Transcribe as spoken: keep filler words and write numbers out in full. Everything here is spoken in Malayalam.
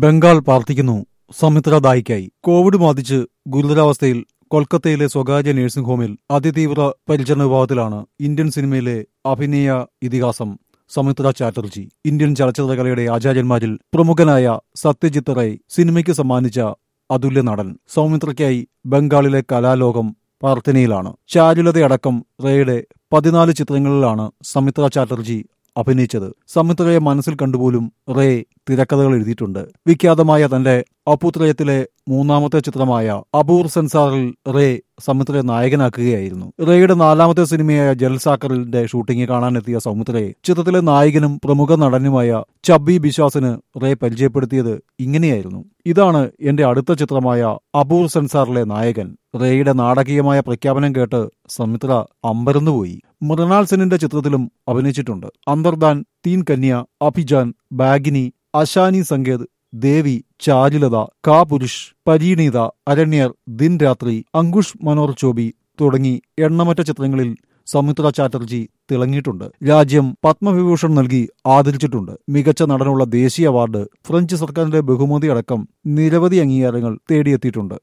ബംഗാൾ പ്രാർത്ഥിക്കുന്നു സൗമിത്ര ദായിക്കായി. കോവിഡ് ബാധിച്ച് ഗുരുതരാവസ്ഥയിൽ കൊൽക്കത്തയിലെ സ്വകാര്യ നഴ്സിംഗ് ഹോമിൽ അതിതീവ്ര പരിചരണ വിഭാഗത്തിലാണ് ഇന്ത്യൻ സിനിമയിലെ അഭിനയ ഇതിഹാസം സൗമിത്ര ചാറ്റർജി. ഇന്ത്യൻ ചലച്ചിത്രകലയുടെ ആചാര്യന്മാരിൽ പ്രമുഖനായ സത്യജിത്ത് റേ സിനിമയ്ക്ക് സമ്മാനിച്ച അതുല്യ നടൻ. സൗമിത്രയ്ക്കായി ബംഗാളിലെ കലാലോകം പ്രാർത്ഥനയിലാണ്. ചാരുലതയടക്കം റേയുടെ പതിനാല് ചിത്രങ്ങളിലാണ് സൗമിത്ര ചാറ്റർജി അഭിനയിച്ചത്. സൗമിത്രയെ മനസ്സിൽ കണ്ടുപോലും റേ തിരക്കഥകൾ എഴുതിയിട്ടുണ്ട്. വിഖ്യാതമായ തന്റെ അപുത്രയത്തിലെ മൂന്നാമത്തെ ചിത്രമായ അപൂർ സെൻസാറിൽ റേ സൗമിത്രയെ നായകനാക്കുകയായിരുന്നു. റേയുടെ നാലാമത്തെ സിനിമയായ ജൽസാക്കറിന്റെ ഷൂട്ടിംഗ് കാണാനെത്തിയ സൗമിത്രയെ ചിത്രത്തിലെ നായകനും പ്രമുഖ നടനുമായ ചബ്ബി ബിശ്വാസിന് റേ പരിചയപ്പെടുത്തിയത് ഇങ്ങനെയായിരുന്നു: ഇതാണ് എന്റെ അടുത്ത ചിത്രമായ അപൂർ സെൻസാറിലെ നായകൻ. റേയുടെ നാടകീയമായ പ്രഖ്യാപനം കേട്ട് സൗമിത്ര അമ്പരന്നുപോയി. മൃണാൾ സെന്നിന്റെ ചിത്രത്തിലും അഭിനയിച്ചിട്ടുണ്ട്. അന്തർദാൻ, തീൻ കന്യ, അഭിജാൻ, ബാഗിനി, അശാനി സങ്കേത്, ദേവി, ചാരുലത, കാ പുരുഷ്, പരീണീത, അരണ്യർ, ദിൻ രാത്രി, അങ്കുഷ് മനോർ ചോബി തുടങ്ങി എണ്ണമറ്റ ചിത്രങ്ങളിൽ സൗമിത്ര ചാറ്റർജി തിളങ്ങിയിട്ടുണ്ട്. രാജ്യം പത്മവിഭൂഷൺ നൽകി ആദരിച്ചിട്ടുണ്ട്. മികച്ച നടനുള്ള ദേശീയ അവാർഡ്, ഫ്രഞ്ച് സർക്കാരിന്റെ ബഹുമതി അടക്കം നിരവധി അംഗീകാരങ്ങൾ തേടിയെത്തിയിട്ടുണ്ട്.